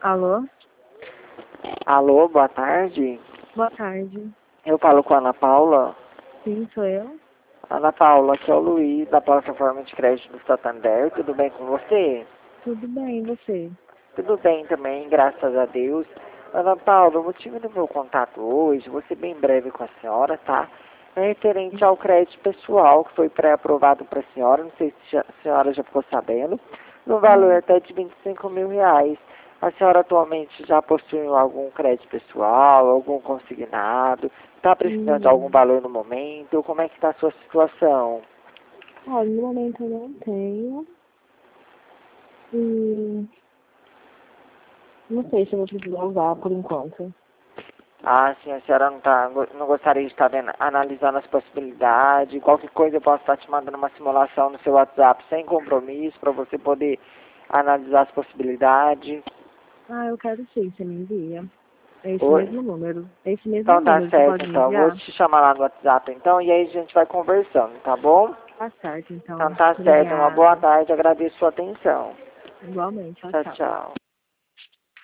Alô? Alô, boa tarde. Boa tarde. Eu falo com a Ana Paula. Sim, sou eu. Ana Paula, aqui é o Luiz, da plataforma de crédito do Santander. Tudo bem com você? Tudo bem, e você? Tudo bem também, graças a Deus. Ana Paula, o motivo do meu contato hoje, vou ser bem breve com a senhora, tá? É referente ao crédito pessoal que foi pré-aprovado para a senhora, não sei se a senhora já ficou sabendo, no valor até de R$ 25.000. A senhora atualmente já possui algum crédito pessoal, algum consignado? Está precisando de algum Não. valor no momento? Como é que está a sua situação? Olha, no momento eu não tenho. E não sei se eu vou precisar usar por enquanto. Ah, sim, a senhora não gostaria de estar analisando as possibilidades. Qualquer coisa eu posso estar te mandando uma simulação no seu WhatsApp sem compromisso para você poder analisar as possibilidades. Ah, eu quero sim, você me envia. É esse Oi? mesmo número. É esse mesmo Então tá número, você certo, pode me então. Vou enviar? te chamar lá no WhatsApp então e aí a gente vai conversando, tá bom? Tá certo, Então então. tá certo. Uma boa Obrigada. tarde. Agradeço a sua atenção. Igualmente, tchau, Tchau, tchau. tchau.